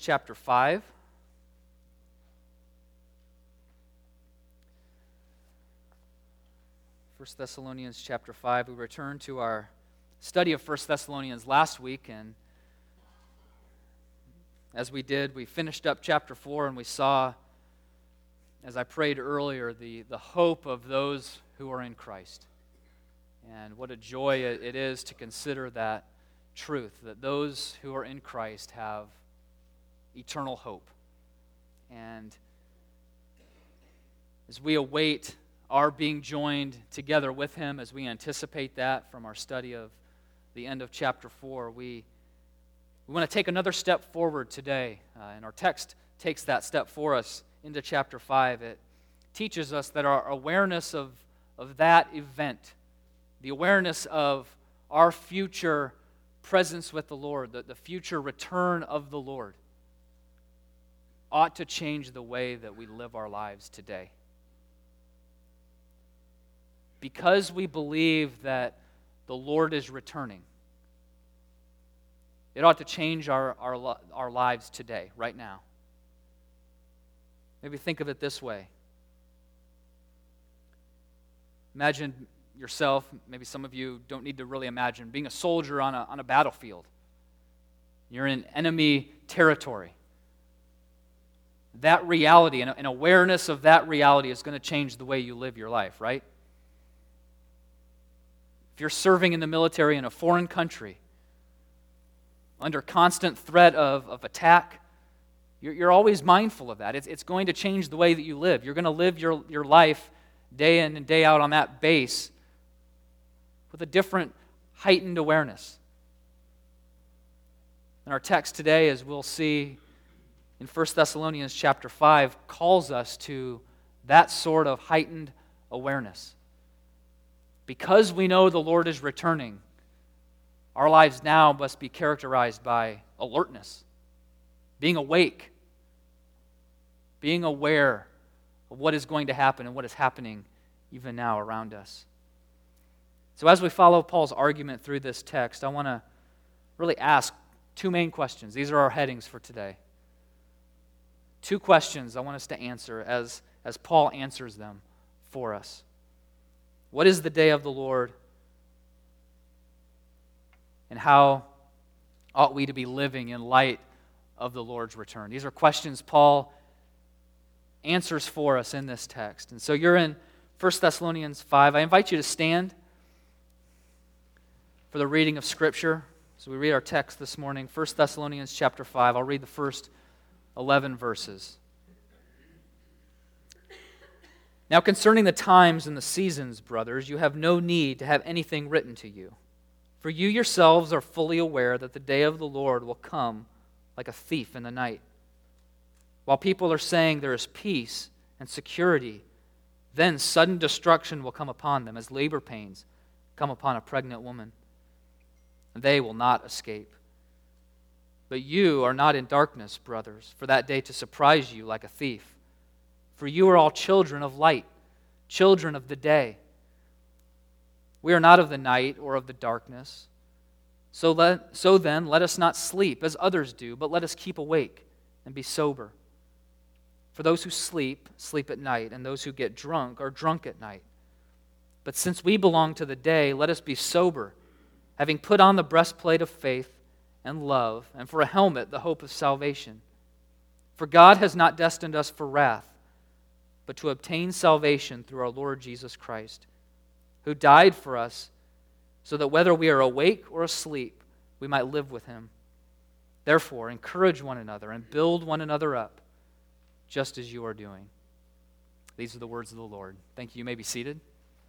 chapter 5. First Thessalonians chapter 5. We returned to our study of 1 Thessalonians last week, and as we did, we finished up chapter 4, and we saw, as I prayed earlier, the hope of those who are in Christ. And what a joy it is to consider that truth, that those who are in Christ have eternal hope. And as we await our being joined together with Him, as we anticipate that from our study of the end of chapter 4, we want to take another step forward today. And our text takes that step for us into chapter 5. It teaches us that our awareness of that event, the awareness of our future presence with the Lord, the future return of the Lord, ought to change the way that we live our lives today. Because we believe that the Lord is returning, it ought to change our lives today, right now. Maybe think of it this way. Imagine yourself, maybe some of you don't need to really imagine, being a soldier on a battlefield. You're in enemy territory. That reality, and an awareness of that reality is going to change the way you live your life, right? If you're serving in the military in a foreign country, under constant threat of attack, you're always mindful of that. It's going to change the way that you live. You're going to live your life day in and day out on that base with a different, heightened awareness. And our text today, as we'll see in 1 Thessalonians chapter 5, calls us to that sort of heightened awareness. Because we know the Lord is returning, our lives now must be characterized by alertness, being awake, being aware of what is going to happen and what is happening even now around us. So as we follow Paul's argument through this text, I want to really ask two main questions. These are our headings for today. Two questions I want us to answer as Paul answers them for us. What is the day of the Lord? And how ought we to be living in light of the Lord's return? These are questions Paul answers for us in this text. And so you're in 1 Thessalonians 5. I invite you to stand for the reading of Scripture. So we read our text this morning, 1 Thessalonians chapter 5. I'll read the first 11 verses. Now concerning the times and the seasons, brothers, you have no need to have anything written to you. For you yourselves are fully aware that the day of the Lord will come like a thief in the night. While people are saying there is peace and security, then sudden destruction will come upon them as labor pains come upon a pregnant woman. They will not escape. But you are not in darkness, brothers, for that day to surprise you like a thief. For you are all children of light, children of the day. We are not of the night or of the darkness. So then, let us not sleep as others do, but let us keep awake and be sober. For those who sleep, sleep at night, and those who get drunk are drunk at night. But since we belong to the day, let us be sober, having put on the breastplate of faith and love, and for a helmet, the hope of salvation. For God has not destined us for wrath, but to obtain salvation through our Lord Jesus Christ, who died for us, so that whether we are awake or asleep, we might live with Him. Therefore, encourage one another and build one another up, just as you are doing. These are the words of the Lord. Thank you. You may be seated.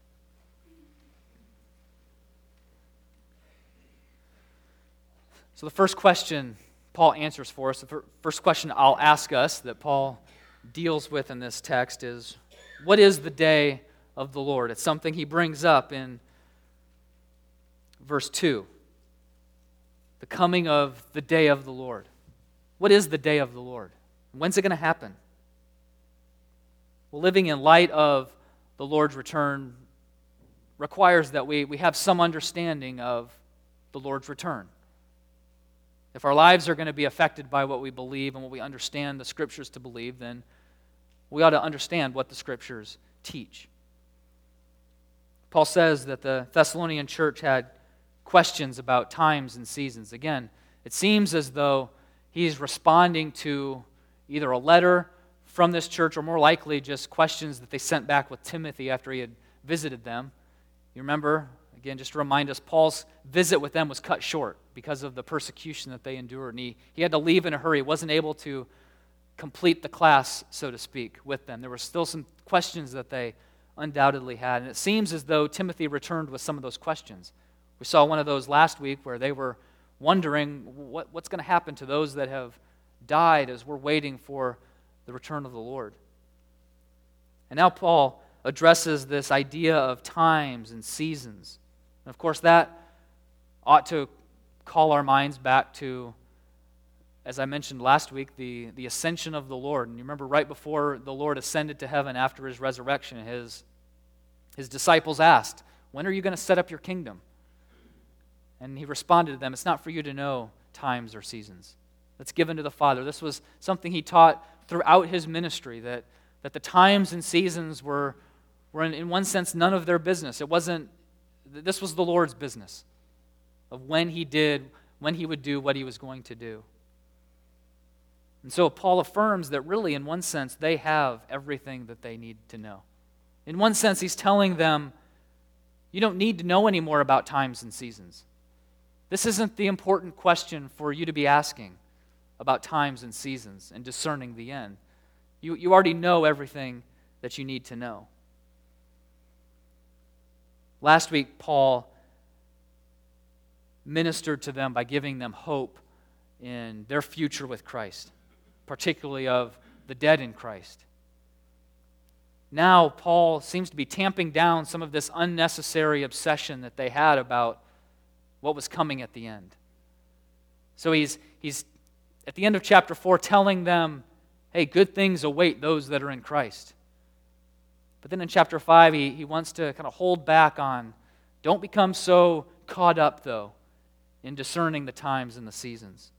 So the first question Paul answers for us, the first question I'll ask us that Paul deals with in this text is, what is the day of the Lord? It's something he brings up in verse 2. The coming of the day of the Lord. What is the day of the Lord? When's it going to happen? Well, living in light of the Lord's return requires that we have some understanding of the Lord's return. If our lives are going to be affected by what we believe and what we understand the Scriptures to believe, then we ought to understand what the Scriptures teach. Paul says that the Thessalonian church had questions about times and seasons. Again, it seems as though he's responding to either a letter from this church or more likely just questions that they sent back with Timothy after he had visited them. You remember, again, just to remind us, Paul's visit with them was cut short because of the persecution that they endured. And he had to leave in a hurry. He wasn't able to complete the class, so to speak, with them. There were still some questions that they undoubtedly had. And it seems as though Timothy returned with some of those questions. We saw one of those last week where they were wondering what's going to happen to those that have died as we're waiting for the return of the Lord. And now Paul addresses this idea of times and seasons. And of course, that ought to call our minds back to, as I mentioned last week, the ascension of the Lord. And you remember right before the Lord ascended to heaven after his resurrection, his disciples asked, "When are you going to set up your kingdom?" And he responded to them, "It's not for you to know times or seasons. That's given to the Father." This was something he taught throughout his ministry, that the times and seasons were in one sense none of their business. This was the Lord's business of when he would do what he was going to do. And so Paul affirms that really, in one sense, they have everything that they need to know. In one sense, he's telling them, you don't need to know any more about times and seasons. This isn't the important question for you to be asking about times and seasons and discerning the end. You already know everything that you need to know. Last week, Paul ministered to them by giving them hope in their future with Christ, particularly of the dead in Christ. Now, Paul seems to be tamping down some of this unnecessary obsession that they had about what was coming at the end. So he's at the end of chapter 4 telling them, hey, good things await those that are in Christ. But then in chapter 5, he wants to kind of hold back on, don't become so caught up, though, in discerning the times and the seasons.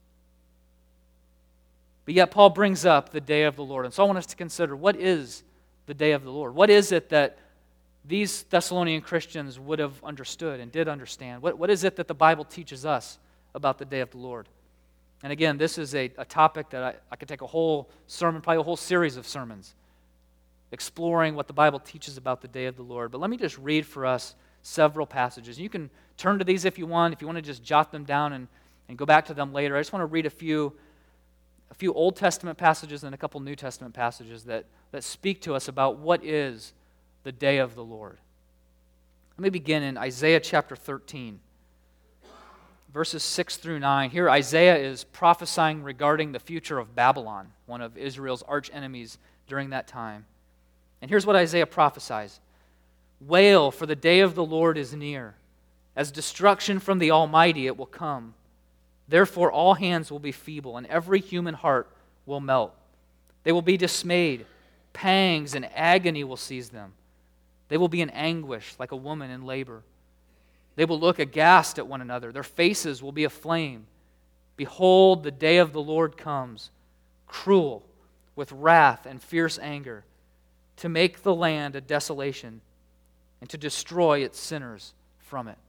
But yet Paul brings up the day of the Lord. And so I want us to consider, what is the day of the Lord? What is it that these Thessalonian Christians would have understood and did understand? What is it that the Bible teaches us about the day of the Lord? And again, this is a topic that I could take a whole sermon, probably a whole series of sermons, exploring what the Bible teaches about the day of the Lord. But let me just read for us several passages. You can turn to these if you want to just jot them down and go back to them later. I just want to read a few Old Testament passages and a couple New Testament passages that speak to us about what is the day of the Lord. Let me begin in Isaiah chapter 13, verses 6 through 9. Here Isaiah is prophesying regarding the future of Babylon, one of Israel's arch enemies during that time. And here's what Isaiah prophesies. Wail, for the day of the Lord is near. As destruction from the Almighty it will come. Therefore all hands will be feeble, and every human heart will melt. They will be dismayed. Pangs and agony will seize them. They will be in anguish like a woman in labor. They will look aghast at one another. Their faces will be aflame. Behold, the day of the Lord comes, cruel, with wrath and fierce anger, to make the land a desolation and to destroy its sinners from it.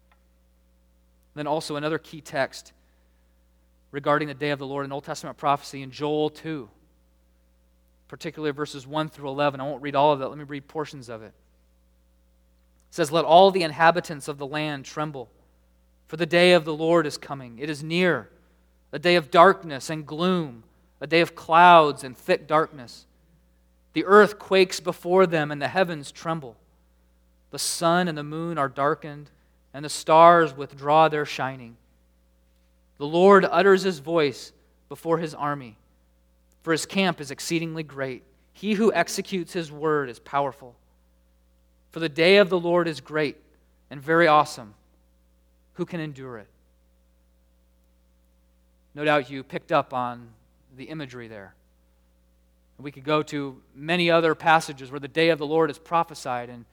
Then also another key text regarding the day of the Lord in Old Testament prophecy in Joel 2, particularly verses 1 through 11. I won't read all of that. Let me read portions of it. It says, let all the inhabitants of the land tremble, for the day of the Lord is coming. It is near, a day of darkness and gloom, a day of clouds and thick darkness. The earth quakes before them, and the heavens tremble. The sun and the moon are darkened, and the stars withdraw their shining. The Lord utters his voice before his army, for his camp is exceedingly great. He who executes his word is powerful. For the day of the Lord is great and very awesome. Who can endure it? No doubt you picked up on the imagery there. We could go to many other passages where the day of the Lord is prophesied, and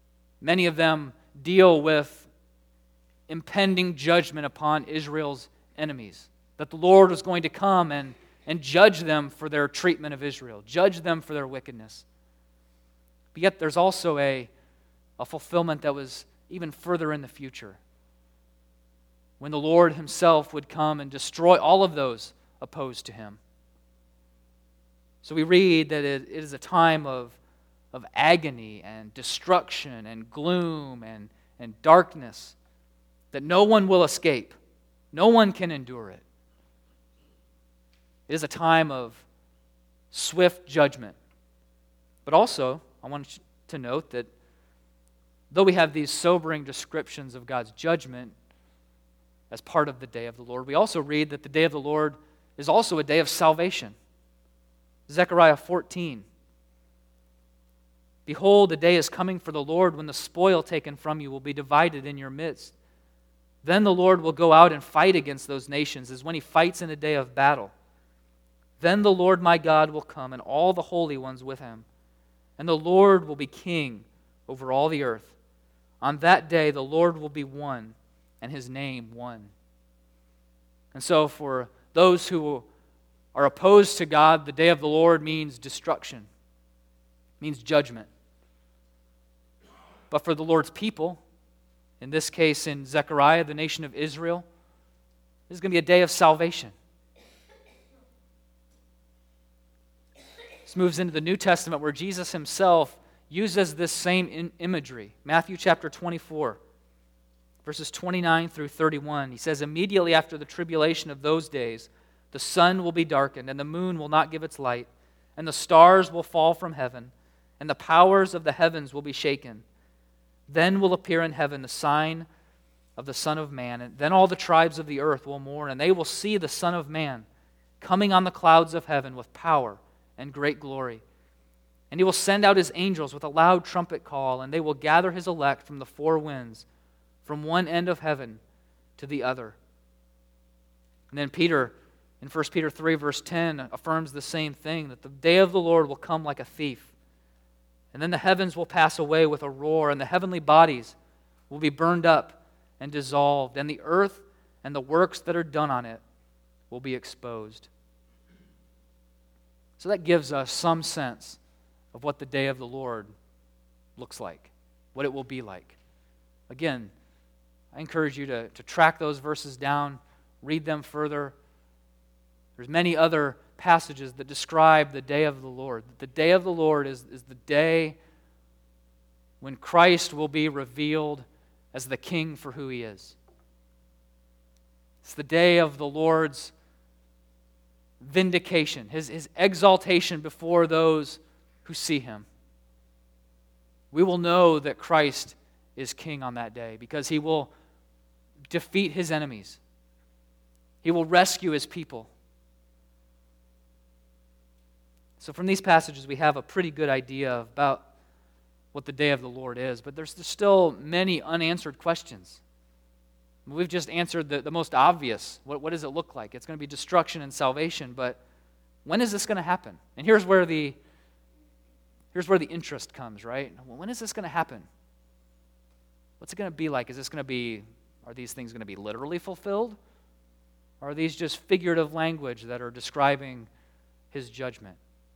many of them deal with impending judgment upon Israel's enemies, that the Lord was going to come and judge them for their treatment of Israel, judge them for their wickedness. But yet there's also a fulfillment that was even further in the future, when the Lord himself would come and destroy all of those opposed to him. So we read that it is a time of agony and destruction and gloom and darkness that no one will escape. No one can endure it. It is a time of swift judgment. But also, I want you to note that though we have these sobering descriptions of God's judgment as part of the day of the Lord, we also read that the day of the Lord is also a day of salvation. Zechariah 14. Behold, the day is coming for the Lord when the spoil taken from you will be divided in your midst. Then the Lord will go out and fight against those nations as when he fights in a day of battle. Then the Lord my God will come and all the holy ones with him. And the Lord will be king over all the earth. On that day the Lord will be one and his name one. And so for those who are opposed to God, the day of the Lord means destruction, means judgment. But for the Lord's people, in this case in Zechariah, the nation of Israel, this is going to be a day of salvation. This moves into the New Testament where Jesus himself uses this same imagery. Matthew chapter 24, verses 29 through 31. He says, immediately after the tribulation of those days, the sun will be darkened, and the moon will not give its light, and the stars will fall from heaven, and the powers of the heavens will be shaken. Then will appear in heaven the sign of the Son of Man, and then all the tribes of the earth will mourn, and they will see the Son of Man coming on the clouds of heaven with power and great glory. And he will send out his angels with a loud trumpet call, and they will gather his elect from the four winds, from one end of heaven to the other. And then Peter, in 1 Peter 3, verse 10, affirms the same thing, that the day of the Lord will come like a thief. And then the heavens will pass away with a roar, and the heavenly bodies will be burned up and dissolved, and the earth and the works that are done on it will be exposed. So that gives us some sense of what the day of the Lord looks like, what it will be like. Again, I encourage you to track those verses down, read them further. There's many other passages that describe the day of the Lord. The day of the Lord is the day when Christ will be revealed as the King for who he is. It's the day of the Lord's vindication, his exaltation before those who see him. We will know that Christ is king on that day because he will defeat his enemies. He will rescue his people. So from these passages, we have a pretty good idea about what the day of the Lord is, but there's still many unanswered questions. We've just answered the most obvious. What does it look like? It's going to be destruction and salvation, but when is this going to happen? And here's where the interest comes, right? Well, when is this going to happen? What's it going to be like? Are these things going to be literally fulfilled? Or are these just figurative language that are describing his judgment?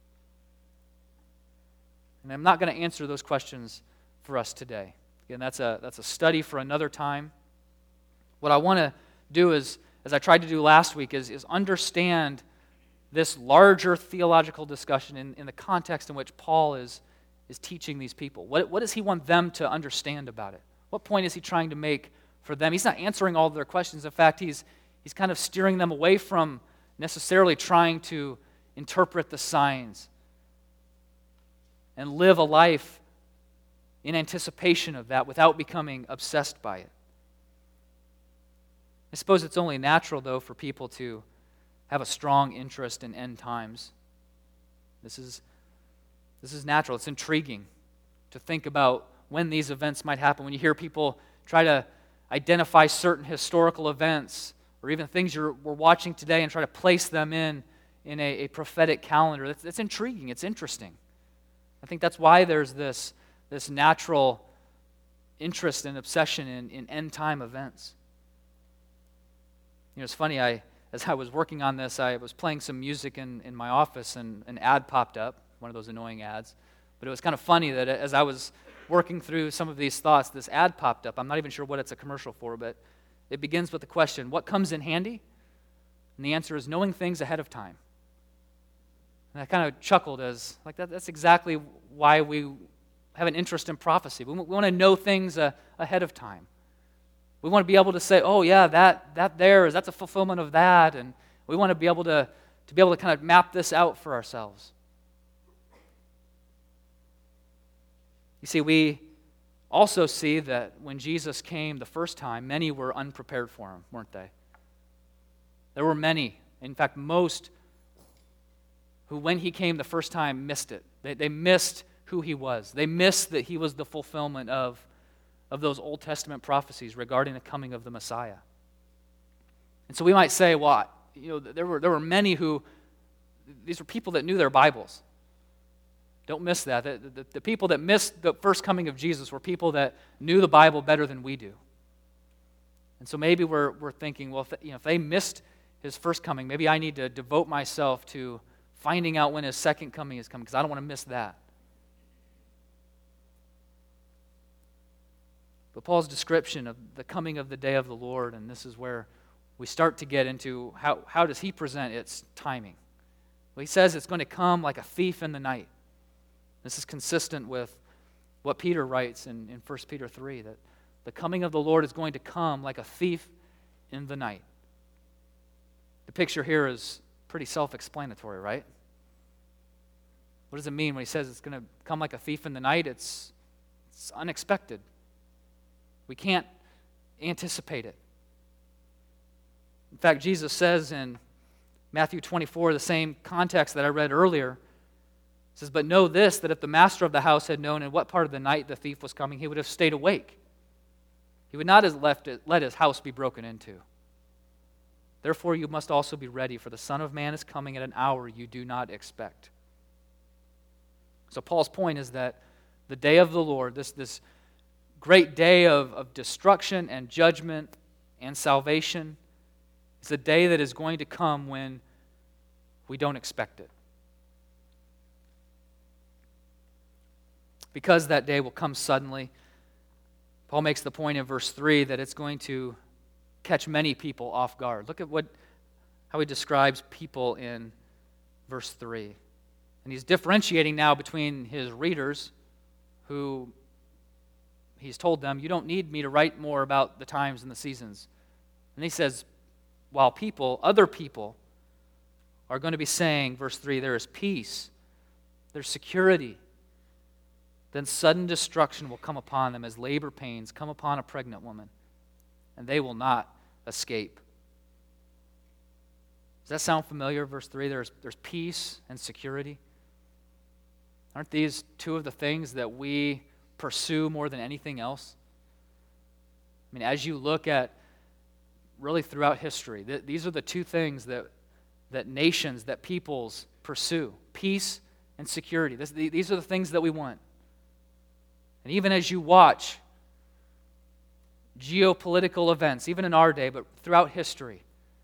And I'm not going to answer those questions for us today. Again, that's a study for another time. What I want to do is, as I tried to do last week, is understand this larger theological discussion in the context in which Paul is teaching these people. What does he want them to understand about it? What point is he trying to make for them? He's not answering all of their questions. In fact, he's kind of steering them away from necessarily trying to interpret the signs and live a life in anticipation of that without becoming obsessed by it. I suppose it's only natural, though, for people to have a strong interest in end times. This is natural. It's intriguing to think about when these events might happen. When you hear people try to identify certain historical events or even things we're watching today and try to place them in a prophetic calendar, that's intriguing. It's interesting. I think that's why there's this natural interest and obsession in end time events. It's funny, as I was working on this, I was playing some music in my office, and an ad popped up, one of those annoying ads. But it was kind of funny that as I was working through some of these thoughts, this ad popped up. I'm not even sure what it's a commercial for, but it begins with the question, what comes in handy? And the answer is knowing things ahead of time. And I kind of chuckled as, like, that's exactly why we have an interest in prophecy. We want to know things ahead of time. We want to be able to say, oh yeah, that's a fulfillment of that, and we want to be able to kind of map this out for ourselves. You see, we also see that when Jesus came the first time, many were unprepared for him, weren't they? There were many, in fact most, who when he came the first time missed it. They missed who he was. They missed that he was the fulfillment of those Old Testament prophecies regarding the coming of the Messiah. And so we might say, well, there were many who, these were people that knew their Bibles. Don't miss that. The people that missed the first coming of Jesus were people that knew the Bible better than we do. And so maybe we're thinking, well, if they missed his first coming, maybe I need to devote myself to finding out when his second coming is coming, because I don't want to miss that. But Paul's description of the coming of the day of the Lord, and this is where we start to get into how does he present its timing. Well, he says it's going to come like a thief in the night. This is consistent with what Peter writes in 1 Peter 3, that the coming of the Lord is going to come like a thief in the night. The picture here is pretty self-explanatory, right? What does it mean when he says it's going to come like a thief in the night? It's unexpected. We can't anticipate it. In fact, Jesus says in Matthew 24, the same context that I read earlier, says, but know this, that if the master of the house had known in what part of the night the thief was coming, he would have stayed awake. He would not have let his house be broken into. Therefore you must also be ready, for the Son of Man is coming at an hour you do not expect. So Paul's point is that the day of the Lord, this great day of destruction and judgment and salvation, is a day that is going to come when we don't expect it. Because that day will come suddenly, Paul makes the point in verse 3 that it's going to catch many people off guard. Look at how he describes people in verse 3. And he's differentiating now between his readers, who he's told them, you don't need me to write more about the times and the seasons. And he says, while other people are going to be saying, verse 3, there is peace, there's security, then sudden destruction will come upon them as labor pains come upon a pregnant woman, and they will not escape. Does that sound familiar? Verse 3, there's peace and security. Aren't these two of the things that we pursue more than anything else? I mean, as you look at really throughout history, these are the two things that nations, that peoples pursue: peace and security. These are the things that we want. And even as you watch geopolitical events, even in our day, but throughout history,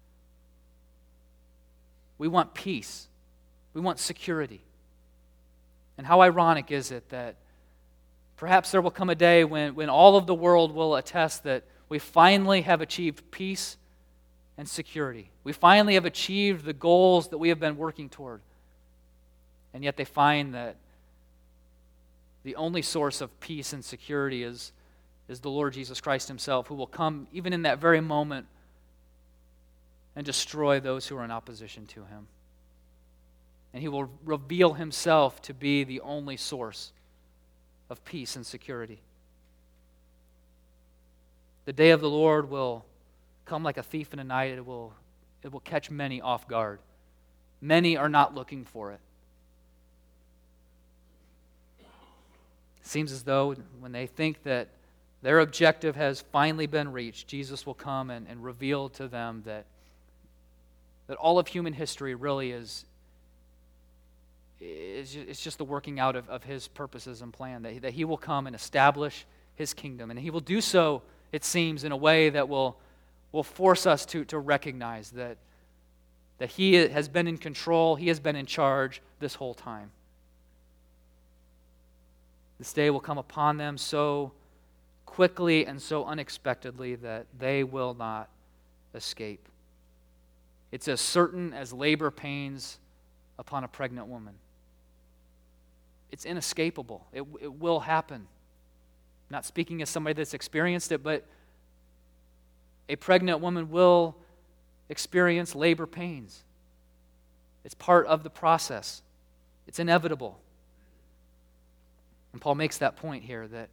we want peace. We want security. And how ironic is it that perhaps there will come a day when all of the world will attest that we finally have achieved peace and security. We finally have achieved the goals that we have been working toward. And yet they find that the only source of peace and security is the Lord Jesus Christ himself, who will come even in that very moment and destroy those who are in opposition to him. And he will reveal himself to be the only source of peace and security. The day of the Lord will come like a thief in the night. It will catch many off guard. Many are not looking for it. It seems as though when they think that their objective has finally been reached, Jesus will come and reveal to them that all of human history really is just the working out of his purposes and plan, that he will come and establish his kingdom. And he will do so, it seems, in a way that will will force us to recognize that He has been in control, He has been in charge this whole time. This day will come upon them so quickly and so unexpectedly that they will not escape. It's as certain as labor pains upon a pregnant woman. It's inescapable. It will happen. Not speaking as somebody that's experienced it, but a pregnant woman will experience labor pains. It's part of the process. It's inevitable. And Paul makes that point here, that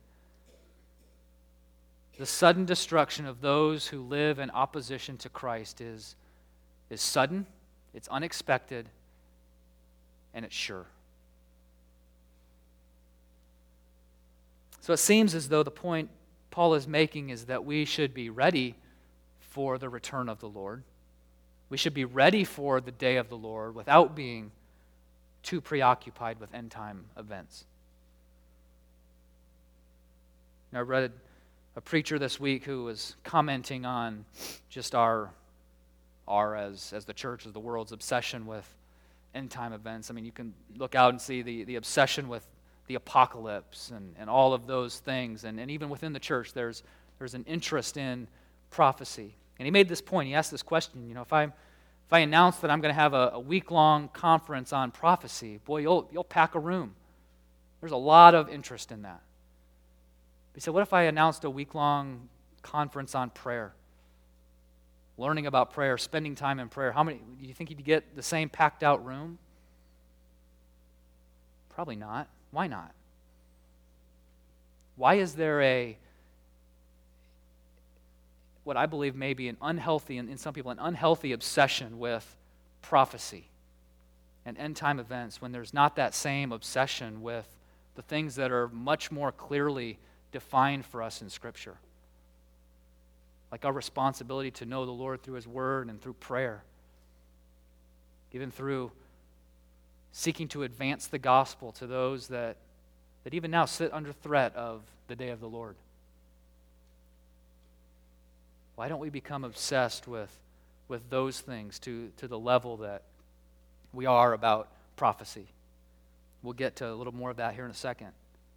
the sudden destruction of those who live in opposition to Christ is sudden, it's unexpected, and it's sure. So it seems as though the point Paul is making is that we should be ready for the return of the Lord. We should be ready for the day of the Lord without being too preoccupied with end-time events. I read a preacher this week who was commenting on just our as the church, as the world's obsession with end-time events. I mean, you can look out and see the obsession with the apocalypse and all of those things. And even within the church, there's an interest in prophecy. And he made this point. He asked this question, if I announce that I'm going to have a week-long conference on prophecy, boy, you'll pack a room. There's a lot of interest in that. He said, what if I announced a week-long conference on prayer? Learning about prayer, spending time in prayer. How many, do you think you'd get the same packed-out room? Probably not. Why not? Why is there what I believe may be an unhealthy, and in some people, an unhealthy obsession with prophecy and end-time events when there's not that same obsession with the things that are much more clearly defined for us in Scripture? Like our responsibility to know the Lord through His Word and through prayer, even through seeking to advance the gospel to those that even now sit under threat of the day of the Lord. Why don't we become obsessed with those things to the level that we are about prophecy? We'll get to a little more of that here in a second.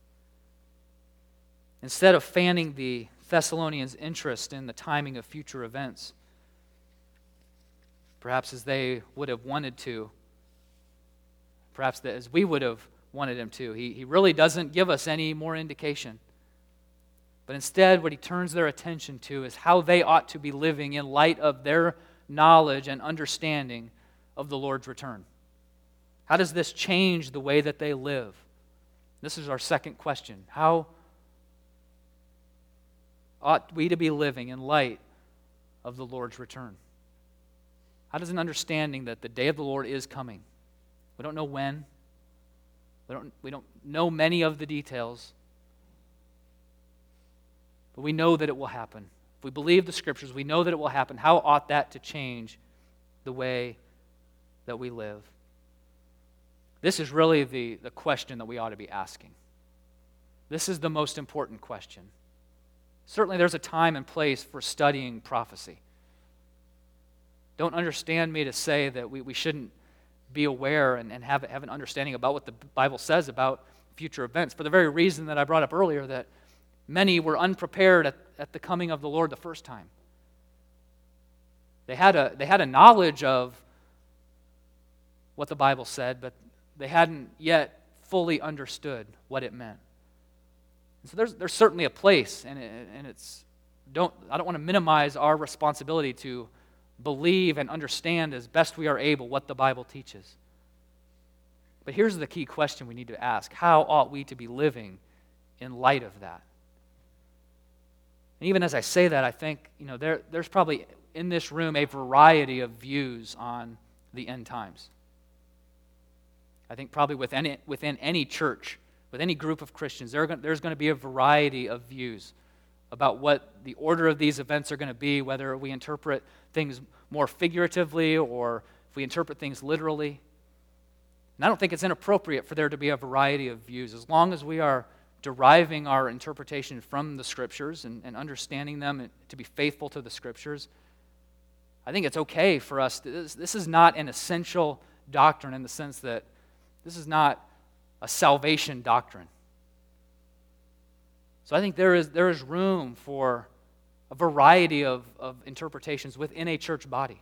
Instead of fanning the Thessalonians' interest in the timing of future events, perhaps as they would have wanted to, perhaps as we would have wanted him to, he really doesn't give us any more indication. But instead, what he turns their attention to is how they ought to be living in light of their knowledge and understanding of the Lord's return. How does this change the way that they live? This is our second question. How ought we to be living in light of the Lord's return? How does an understanding that the day of the Lord is coming? We don't know when. We don't know many of the details. But we know that it will happen. If we believe the Scriptures, we know that it will happen. How ought that to change the way that we live? This is really the question that we ought to be asking. This is the most important question. Certainly there's a time and place for studying prophecy. Don't understand me to say that we shouldn't be aware and have an understanding about what the Bible says about future events, for the very reason that I brought up earlier, that many were unprepared at the coming of the Lord the first time. They had a knowledge of what the Bible said, but they hadn't yet fully understood what it meant. And so there's certainly a place, and I don't want to minimize our responsibility to believe and understand as best we are able what the Bible teaches. But here's the key question we need to ask. How ought we to be living in light of that? And even as I say that, I think there's probably in this room a variety of views on the end times. I think probably within any church, with any group of Christians, there's going to be a variety of views about what the order of these events are going to be, whether we interpret things more figuratively or if we interpret things literally. And I don't think it's inappropriate for there to be a variety of views, as long as we are deriving our interpretation from the Scriptures and understanding them to be faithful to the Scriptures. I think it's okay for us. This is not an essential doctrine in the sense that this is not a salvation doctrine. So I think there is room for a variety of interpretations within a church body.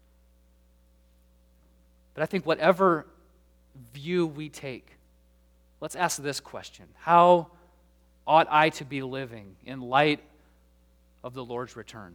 But I think whatever view we take, let's ask this question: how ought I to be living in light of the Lord's return?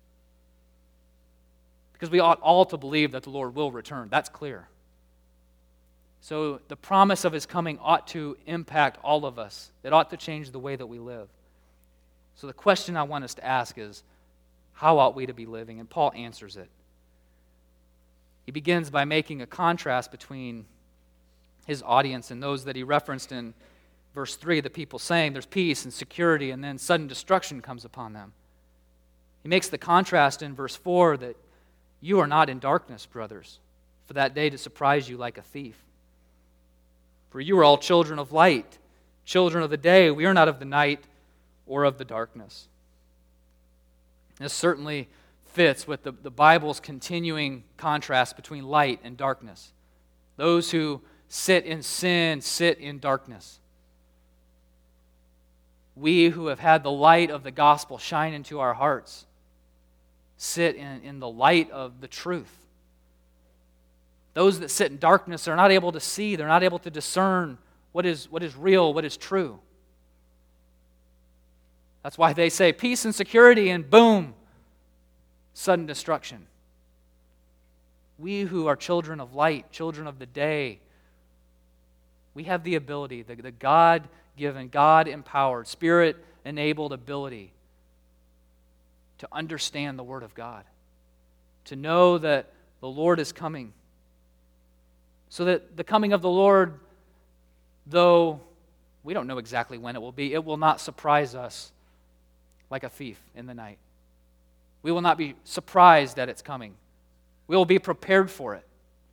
Because we ought all to believe that the Lord will return. That's clear. So the promise of His coming ought to impact all of us. It ought to change the way that we live. So the question I want us to ask is, how ought we to be living? And Paul answers it. He begins by making a contrast between his audience and those that he referenced in verse 3, the people saying there's peace and security, and then sudden destruction comes upon them. He makes the contrast in verse 4 that you are not in darkness, brothers, for that day to surprise you like a thief. For you are all children of light, children of the day. We are not of the night or of the darkness. This certainly fits with the Bible's continuing contrast between light and darkness. Those who sit in sin sit in darkness. We who have had the light of the gospel shine into our hearts sit in the light of the truth. Those that sit in darkness are not able to see, they're not able to discern what is real, what is true. That's why they say peace and security, and boom, sudden destruction. We who are children of light, children of the day, we have the ability, the God-given, God-empowered, Spirit-enabled ability to understand the Word of God, to know that the Lord is coming, so that the coming of the Lord, though we don't know exactly when it will not surprise us like a thief in the night. We will not be surprised that it's coming. We will be prepared for it.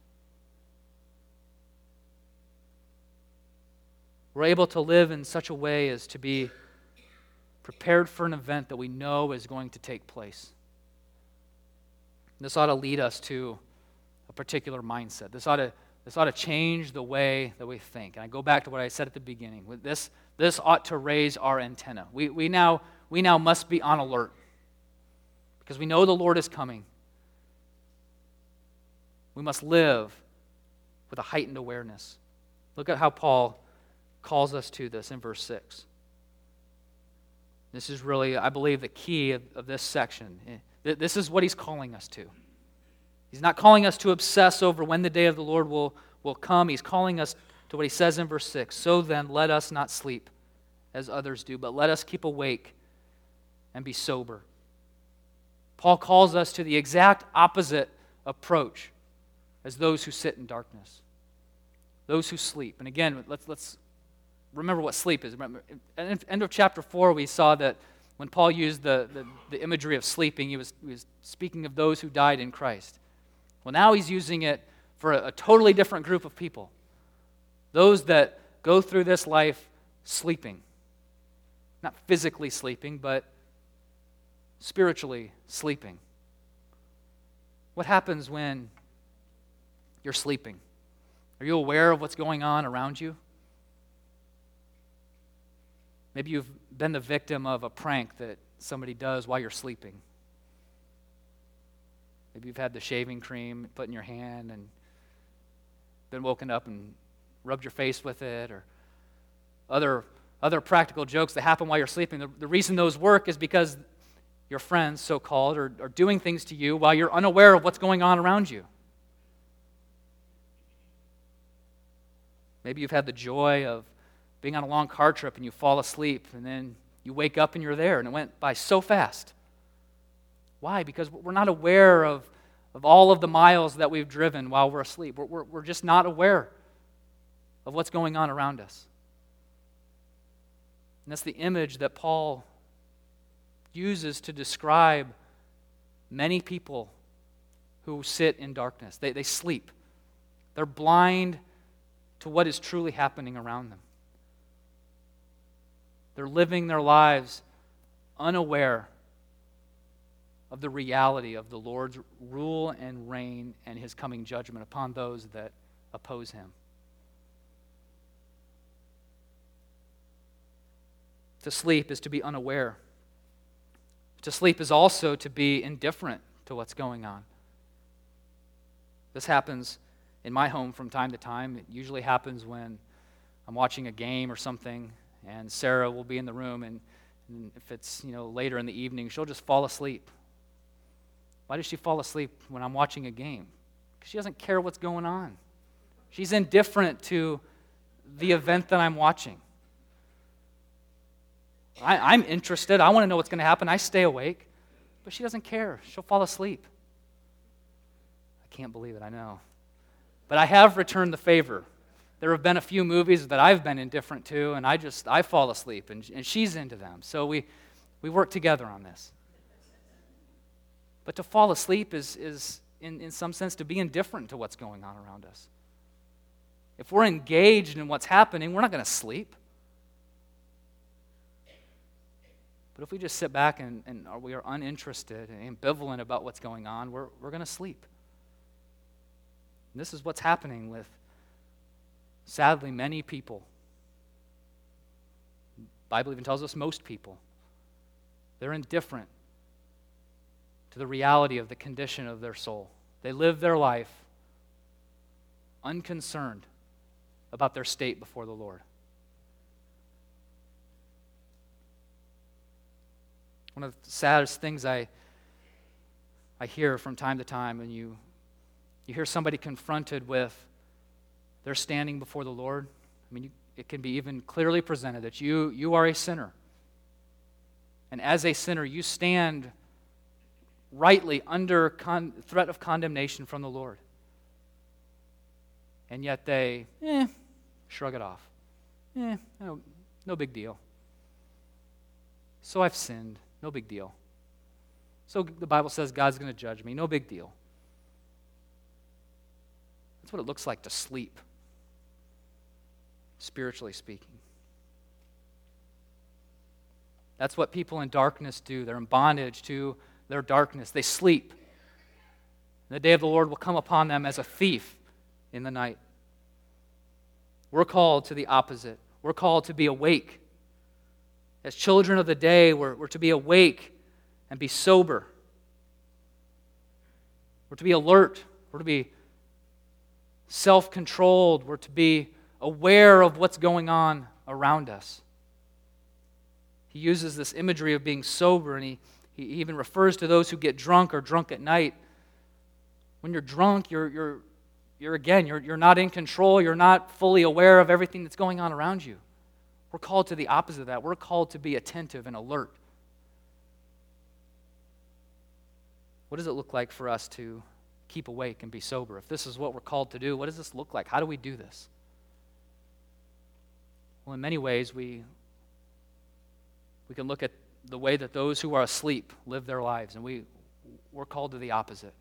We're able to live in such a way as to be prepared for an event that we know is going to take place. This ought to lead us to a particular mindset. This ought to change the way that we think. And I go back to what I said at the beginning. This ought to raise our antenna. We now must be on alert because we know the Lord is coming. We must live with a heightened awareness. Look at how Paul calls us to this in verse 6. This is really, I believe, the key of this section. This is what he's calling us to. He's not calling us to obsess over when the day of the Lord will come. He's calling us to what he says in verse 6. So then, let us not sleep as others do, but let us keep awake and be sober. Paul calls us to the exact opposite approach as those who sit in darkness, those who sleep. And again, let's remember what sleep is. Remember, at the end of chapter 4, we saw that when Paul used the imagery of sleeping, he was speaking of those who died in Christ. Well, now he's using it for a totally different group of people. Those that go through this life sleeping. Not physically sleeping, but spiritually sleeping. What happens when you're sleeping? Are you aware of what's going on around you? Maybe you've been the victim of a prank that somebody does while you're sleeping. Maybe you've had the shaving cream put in your hand and been woken up and rubbed your face with it, or other practical jokes that happen while you're sleeping. The reason those work is because your friends, so-called, are doing things to you while you're unaware of what's going on around you. Maybe you've had the joy of being on a long car trip and you fall asleep and then you wake up and you're there and it went by so fast. Why? Because we're not aware of all of the miles that we've driven while we're asleep. We're just not aware of what's going on around us. And that's the image that Paul uses to describe many people who sit in darkness. They sleep. They're blind to what is truly happening around them. They're living their lives unaware of the reality of the Lord's rule and reign and his coming judgment upon those that oppose him. To sleep is to be unaware. To sleep is also to be indifferent to what's going on. This happens in my home from time to time. It usually happens when I'm watching a game or something, and Sarah will be in the room, and if it's later in the evening, she'll just fall asleep. Why does she fall asleep when I'm watching a game? Because she doesn't care what's going on. She's indifferent to the event that I'm watching. I'm interested. I want to know what's going to happen. I stay awake. But she doesn't care. She'll fall asleep. I can't believe it, I know. But I have returned the favor. There have been a few movies that I've been indifferent to, and I fall asleep, and she's into them. So we work together on this. But to fall asleep is in some sense, to be indifferent to what's going on around us. If we're engaged in what's happening, we're not going to sleep. But if we just sit back and we are uninterested and ambivalent about what's going on, we're going to sleep. And this is what's happening with, sadly, many people. The Bible even tells us most people. They're indifferent to the reality of the condition of their soul. They live their life unconcerned about their state before the Lord. One of the saddest things I hear from time to time, when you hear somebody confronted with their standing before the Lord, it can be even clearly presented that you are a sinner. And as a sinner, you stand rightly under threat of condemnation from the Lord. And yet they shrug it off. No big deal. So I've sinned. No big deal. So the Bible says God's going to judge me. No big deal. That's what it looks like to sleep, spiritually speaking. That's what people in darkness do. They're in bondage to their darkness. They sleep. The day of the Lord will come upon them as a thief in the night. We're called to the opposite. We're called to be awake. As children of the day, we're to be awake and be sober. We're to be alert. We're to be self-controlled. We're to be aware of what's going on around us. He uses this imagery of being sober, and he even refers to those who get drunk or drunk at night. When you're drunk, you're not in control. You're not fully aware of everything that's going on around you. We're called to the opposite of that. We're called to be attentive and alert. What does it look like for us to keep awake and be sober? If this is what we're called to do, what does this look like? How do we do this? Well, in many ways, we can look at the way that those who are asleep live their lives, and we're called to the opposite.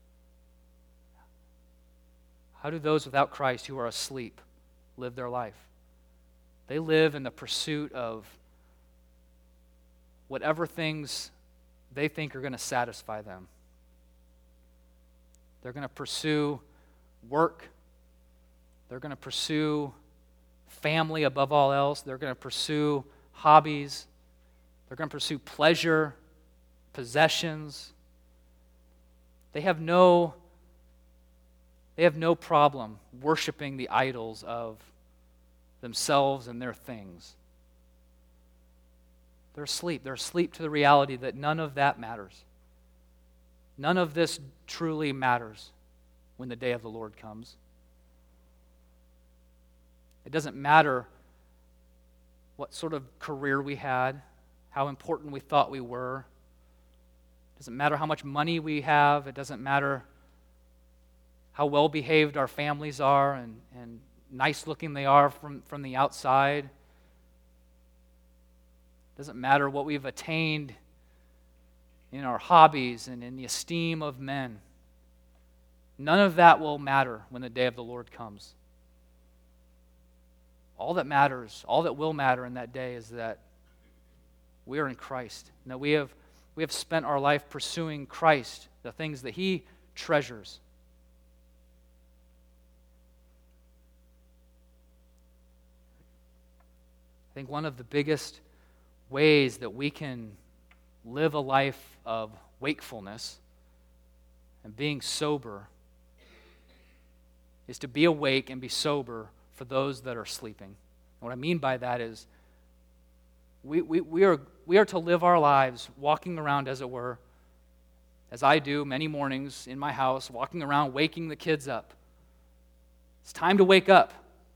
How do those without Christ who are asleep live their life? They live in the pursuit of whatever things they think are going to satisfy them. They're going to pursue work. They're going to pursue family above all else. They're going to pursue hobbies. They're going to pursue pleasure, possessions. They have no problem worshiping the idols of themselves and their things. They're asleep. They're asleep to the reality that none of that matters. None of this truly matters when the day of the Lord comes. It doesn't matter what sort of career we had, how important we thought we were. It doesn't matter how much money we have. It doesn't matter how well behaved our families are and nice looking they are from the outside. It doesn't matter what we've attained in our hobbies and in the esteem of men. None of that will matter when the day of the Lord comes. All that matters, all that will matter in that day is that we are in Christ, and that we have we have spent our life pursuing Christ, the things that He treasures. I think one of the biggest ways that we can live a life of wakefulness and being sober is to be awake and be sober for those that are sleeping. And what I mean by that is we are to live our lives walking around, as it were, as I do many mornings in my house, walking around, waking the kids up. It's time to wake up.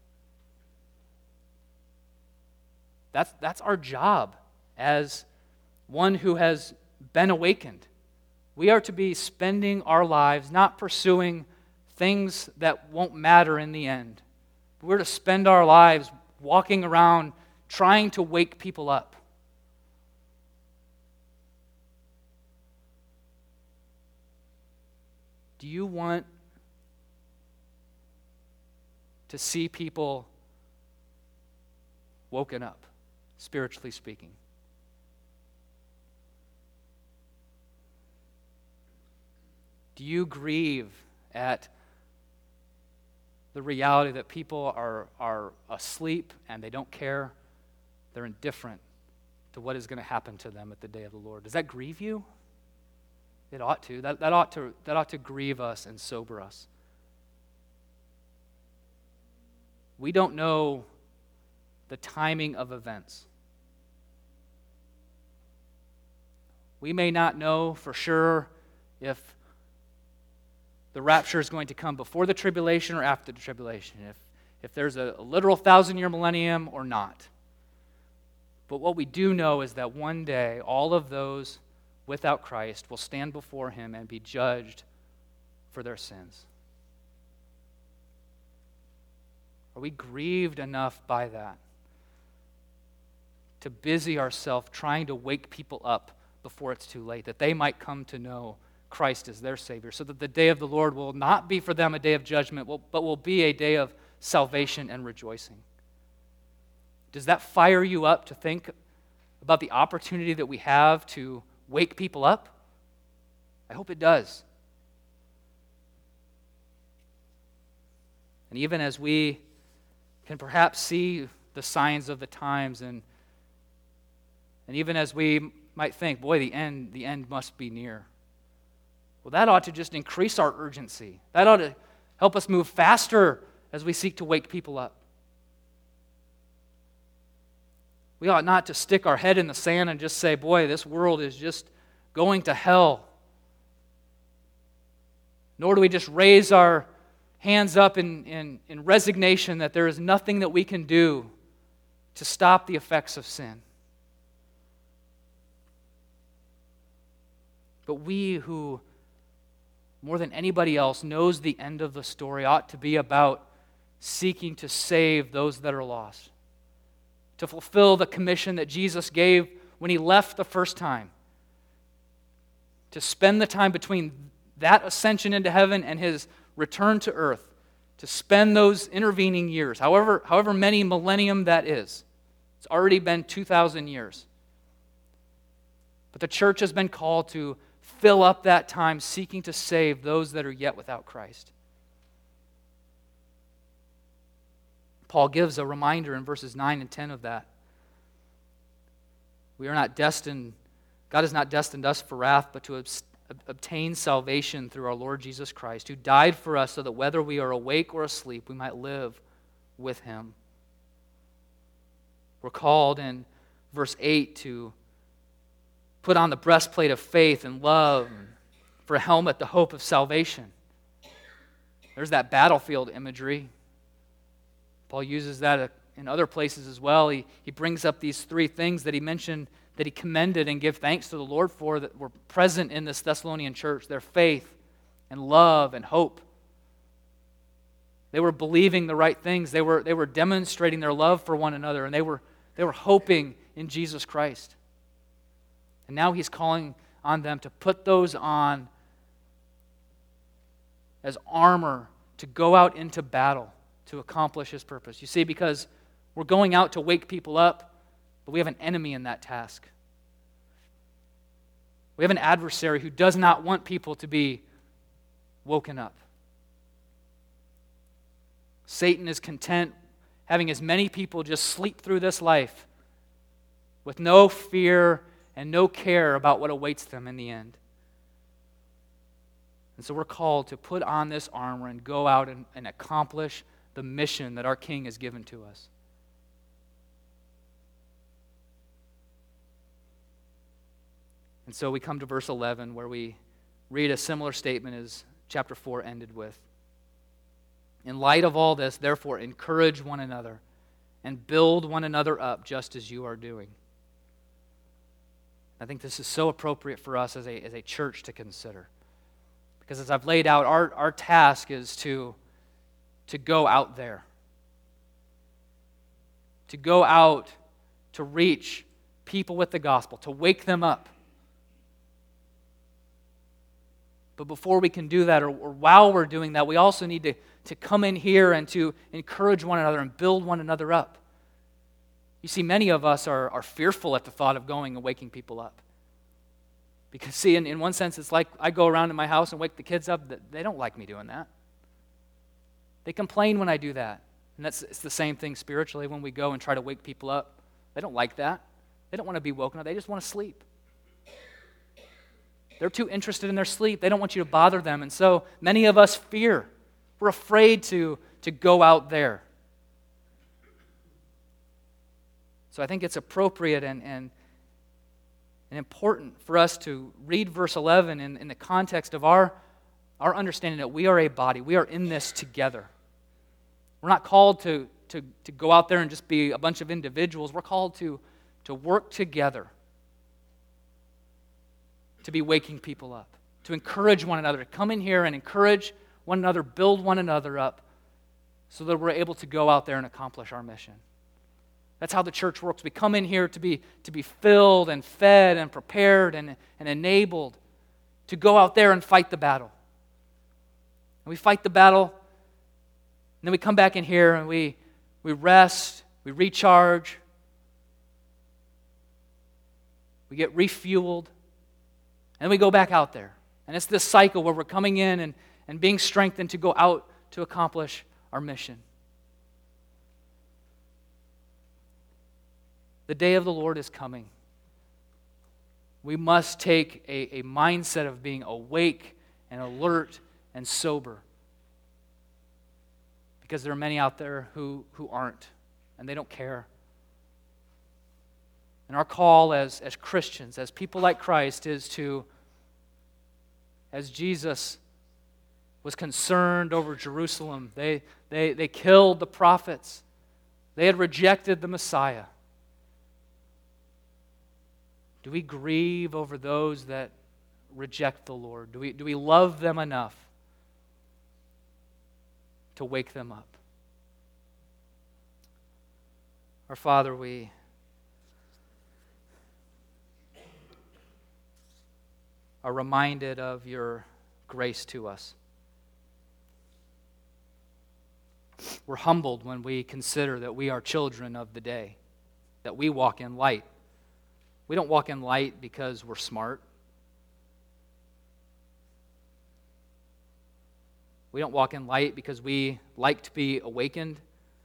That's our job as one who has been awakened. We are to be spending our lives not pursuing things that won't matter in the end. We're to spend our lives walking around trying to wake people up. Do you want to see people woken up, spiritually speaking? Do you grieve at the reality that people are asleep and they don't care? They're indifferent to what is going to happen to them at the day of the Lord. Does that grieve you? It ought to. That ought to grieve us and sober us. We don't know the timing of events. We may not know for sure if the rapture is going to come before the tribulation or after the tribulation, if there's a literal 1,000-year millennium or not. But what we do know is that one day all of those without Christ will stand before Him and be judged for their sins. Are we grieved enough by that to busy ourselves trying to wake people up before it's too late, that they might come to know Christ as their Savior, so that the day of the Lord will not be for them a day of judgment, but will be a day of salvation and rejoicing? Does that fire you up to think about the opportunity that we have to wake people up? I hope it does. And even as we can perhaps see the signs of the times, and even as we might think, boy, the end must be near. Well, that ought to just increase our urgency. That ought to help us move faster as we seek to wake people up. We ought not to stick our head in the sand and just say, boy, this world is just going to hell. Nor do we just raise our hands up in resignation that there is nothing that we can do to stop the effects of sin. But we who, more than anybody else, knows the end of the story ought to be about seeking to save those that are lost, to fulfill the commission that Jesus gave when He left the first time, to spend the time between that ascension into heaven and His return to earth, to spend those intervening years, however many millennium that is. It's already been 2,000 years. But the church has been called to fill up that time seeking to save those that are yet without Christ. Paul gives a reminder in verses 9 and 10 of that. God has not destined us for wrath, but to obtain salvation through our Lord Jesus Christ, who died for us so that whether we are awake or asleep, we might live with Him. We're called in verse 8 to put on the breastplate of faith and love, and for a helmet, the hope of salvation. There's that battlefield imagery. Paul uses that in other places as well. He brings up these three things that he mentioned that he commended and gave thanks to the Lord for that were present in this Thessalonian church: their faith and love and hope. They were believing the right things. They were demonstrating their love for one another, and they were hoping in Jesus Christ. And now he's calling on them to put those on as armor to go out into battle to accomplish his purpose. You see, because we're going out to wake people up, but we have an enemy in that task. We have an adversary who does not want people to be woken up. Satan is content having as many people just sleep through this life with no fear and no care about what awaits them in the end. And so we're called to put on this armor and go out and accomplish the mission that our King has given to us. And so we come to verse 11 where we read a similar statement as chapter 4 ended with. In light of all this, therefore, encourage one another and build one another up just as you are doing. I think this is so appropriate for us as a church to consider. Because as I've laid out, our task is to go out there. To go out to reach people with the gospel, to wake them up. But before we can do that, or while we're doing that, we also need to come in here and to encourage one another and build one another up. You see, many of us are fearful at the thought of going and waking people up. Because, see, in one sense, it's like I go around in my house and wake the kids up. They don't like me doing that. They complain when I do that. And it's the same thing spiritually when we go and try to wake people up. They don't like that. They don't want to be woken up. They just want to sleep. They're too interested in their sleep. They don't want you to bother them. And so many of us fear. We're afraid to go out there. So I think it's appropriate and important for us to read verse 11 in the context of our understanding that we are a body. We are in this together. We're not called to go out there and just be a bunch of individuals. We're called to work together, to be waking people up, to encourage one another, to come in here and encourage one another, build one another up so that we're able to go out there and accomplish our mission. That's how the church works. We come in here to be filled and fed and prepared and enabled to go out there and fight the battle. And we fight the battle, and then we come back in here and we rest, we recharge, we get refueled, and then we go back out there. And it's this cycle where we're coming in and being strengthened to go out to accomplish our mission. The day of the Lord is coming. We must take a mindset of being awake and alert and sober. Because there are many out there who aren't, and they don't care. And our call as Christians, as people like Christ, is to, as Jesus was concerned over Jerusalem, they killed the prophets. They had rejected the Messiah. Do we grieve over those that reject the Lord? Do we love them enough to wake them up? Our Father, we are reminded of your grace to us. We're humbled when we consider that we are children of the day, that we walk in light. We don't walk in light because we're smart. We don't walk in light because we like to be awakened.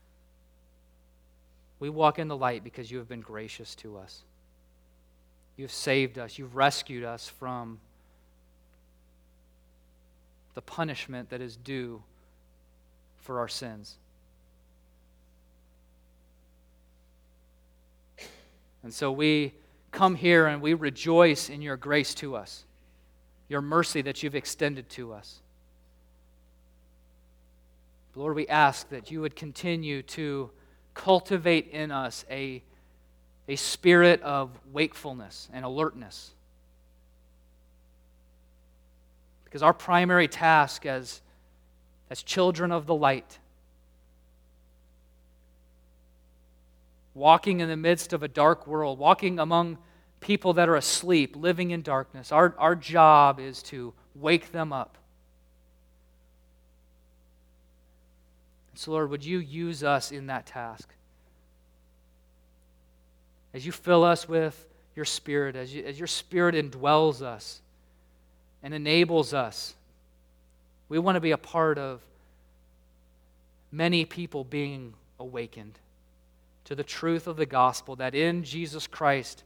We walk in the light because you have been gracious to us. You've saved us. You've rescued us from the punishment that is due for our sins. And so we come here and we rejoice in your grace to us, your mercy that you've extended to us. Lord, we ask that you would continue to cultivate in us a spirit of wakefulness and alertness. Because our primary task as children of the light, walking in the midst of a dark world, walking among people that are asleep, living in darkness, our job is to wake them up. So, Lord, would you use us in that task? As you fill us with your Spirit, as your Spirit indwells us and enables us. We want to be a part of many people being awakened to the truth of the gospel, that in Jesus Christ,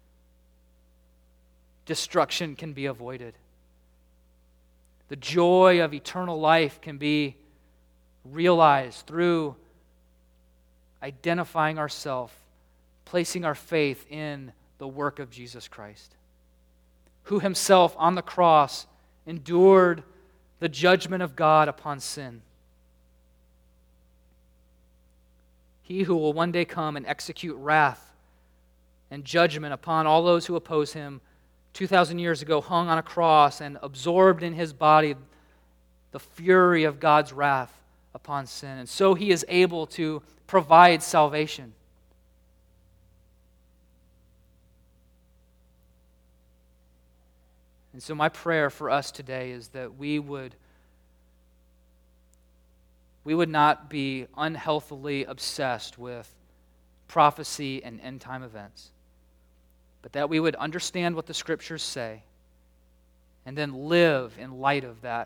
destruction can be avoided. The joy of eternal life can be realized through identifying ourselves, placing our faith in the work of Jesus Christ, who himself on the cross endured the judgment of God upon sin. He who will one day come and execute wrath and judgment upon all those who oppose him 2,000 years ago hung on a cross and absorbed in his body the fury of God's wrath upon sin. And so he is able to provide salvation. And so my prayer for us today is that we would not be unhealthily obsessed with prophecy and end-time events, but that we would understand what the Scriptures say and then live in light of that.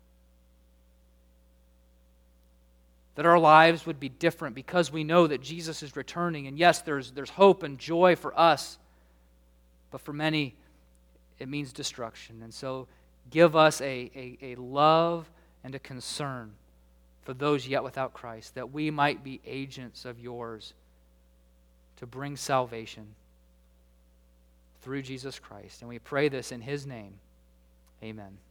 That our lives would be different because we know that Jesus is returning. And yes, there's hope and joy for us, but for many, it means destruction. And so give us a love and a concern for those yet without Christ, that we might be agents of yours to bring salvation through Jesus Christ. And we pray this in his name. Amen.